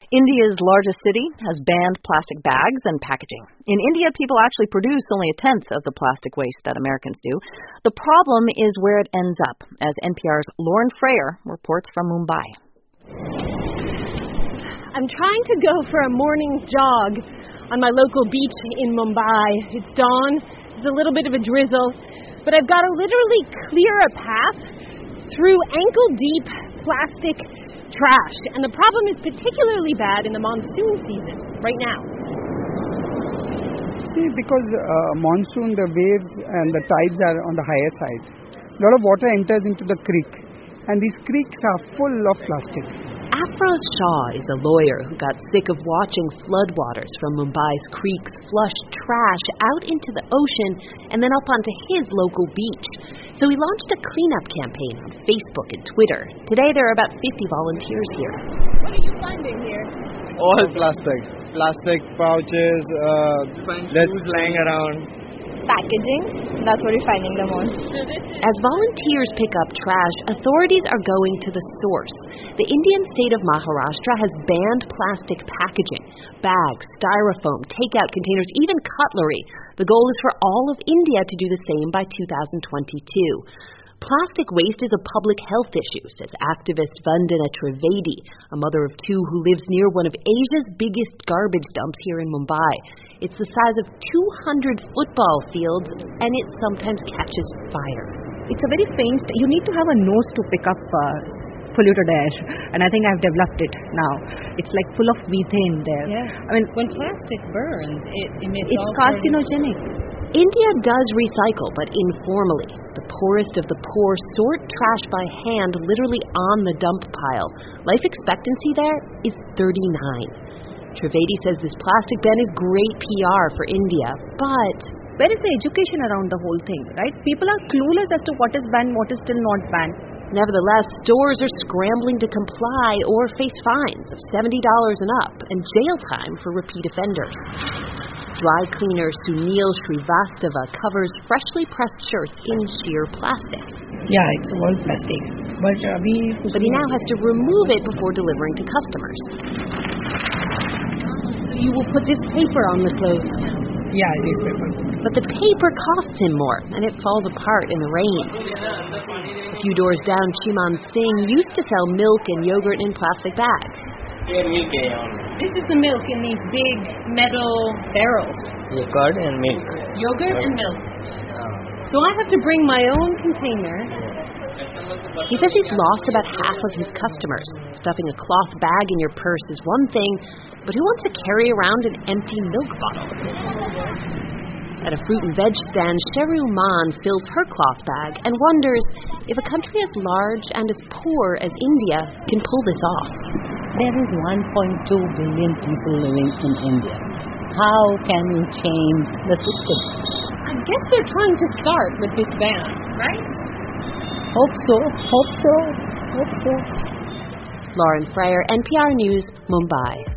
India's largest city has banned plastic bags and packaging. In India, people actually produce only a tenth of the plastic waste that Americans do. The problem is where it ends up, as NPR's Lauren Frayer reports from Mumbai. I'm trying to go for a morning jog on my local beach in Mumbai. It's dawn, there's a little bit of a drizzle, but I've got to literally clear a path through ankle-deep plastic trash. And the problem is particularly bad in the monsoon season, right now. See, because monsoon, the waves and the tides are on the higher side. A lot of water enters into the creek, and these creeks are full of plastic. Afroz Shah is a lawyer who got sick of watching floodwaters from Mumbai's creeks flush trash out into the ocean and then up onto his local beach. So he launched a cleanup campaign on Facebook and Twitter. Today there are about 50 volunteers here. What are you finding here? All plastic. Plastic pouches, that's lying around. Packaging, that's what we're finding them on. As volunteers pick up trash, authorities are going to the source. The Indian state of Maharashtra has banned plastic packaging, bags, styrofoam, takeout containers, even cutlery. The goal is for all of India to do the same by 2022. Plastic waste is a public health issue, says activist Vandana Trivedi, a mother of two who lives near one of Asia's biggest garbage dumps here in Mumbai. It's the size of 200 football fields, and it sometimes catches fire. It's a very faint, you need to have a nose to pick up polluted air, and I think I've developed it now. It's like full of methane there. Yeah. I mean, when plastic burns, it emits it's carcinogenic. India does recycle, but informally. The poorest of the poor sort trash by hand, literally on the dump pile. Life expectancy there is 39. Trivedi says this plastic ban is great PR for India, but where is the education around the whole thing, right? People are clueless as to what is banned, what is still not banned. Nevertheless, stores are scrambling to comply or face fines of $70 and up and jail time for repeat offenders. Dry cleaner Sunil Srivastava covers freshly pressed shirts in sheer plastic. Yeah, it's all plastic. But he now has to remove it before delivering to customers. So you will put this paper on the clothes? Yeah, it is paper. But the paper costs him more, and it falls apart in the rain. A few doors down, Chiman Singh used to sell milk and yogurt in plastic bags. This is the milk in these big metal barrels. Yogurt and milk. Yogurt and milk. So I have to bring my own container. He says he's lost about half of his customers. Stuffing a cloth bag in your purse is one thing, but who wants to carry around an empty milk bottle? At a fruit and veg stand, Sheru Man fills her cloth bag and wonders if a country as large and as poor as India can pull this off. There is 1.2 billion people living in India. How can you change the system? I guess they're trying to start with this ban, right? Hope so. Lauren Frayer, NPR News, Mumbai.